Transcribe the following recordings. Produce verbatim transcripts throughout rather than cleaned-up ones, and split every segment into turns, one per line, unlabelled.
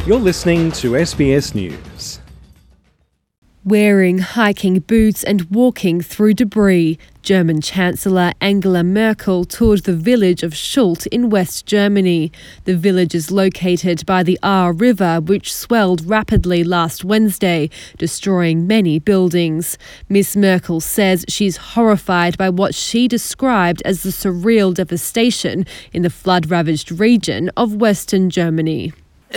You're listening to S B S News.
Wearing hiking boots and walking through debris, German Chancellor Angela Merkel toured the village of Schult in West Germany. The village is located by the Ahr River, which swelled rapidly last Wednesday, destroying many buildings. Miss Merkel says she's horrified by what she described as the surreal devastation in the flood-ravaged region of Western Germany.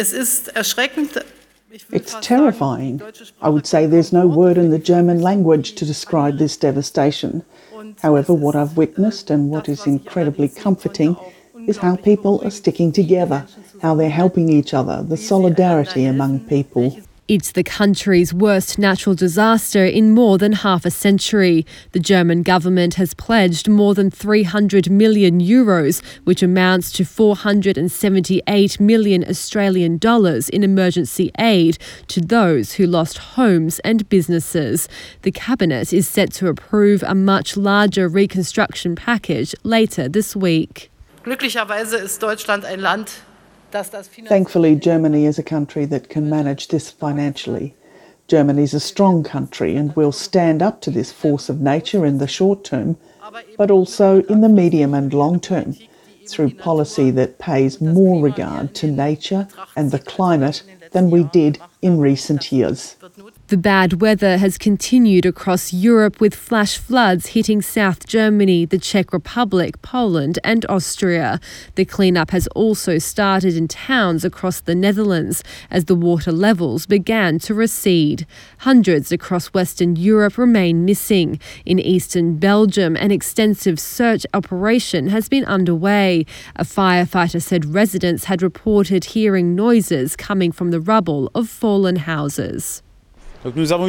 It's terrifying. I would say there's no word in the German language to describe this devastation. However, what I've witnessed and what is incredibly comforting is how people are sticking together, how they're helping each other, the solidarity among people.
It's the country's worst natural disaster in more than half a century. The German government has pledged more than three hundred million euros, which amounts to four hundred seventy-eight million Australian dollars in emergency aid to those who lost homes and businesses. The cabinet is set to approve a much larger reconstruction package later this week.
Glücklicherweise ist Deutschland ein Land,
Thankfully, Germany is a country that can manage this financially. Germany is a strong country and will stand up to this force of nature in the short term, but also in the medium and long term, through policy that pays more regard to nature and the climate than we did in recent years.
The bad weather has continued across Europe, with flash floods hitting South Germany, the Czech Republic, Poland and Austria. The cleanup has also started in towns across the Netherlands as the water levels began to recede. Hundreds across Western Europe remain missing. In eastern Belgium, an extensive search operation has been underway. A firefighter said residents had reported hearing noises coming from the rubble of fallen houses.
We have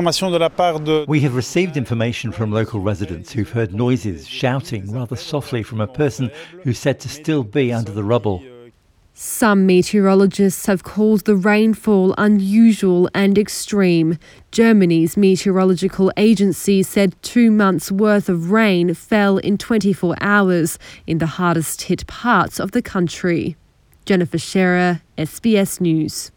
received information from local residents who've heard noises, shouting rather softly from a person who's said to still be under the rubble.
Some meteorologists have called the rainfall unusual and extreme. Germany's meteorological agency said two months' worth of rain fell in twenty-four hours in the hardest hit parts of the country. Jennifer Scherer, S B S News.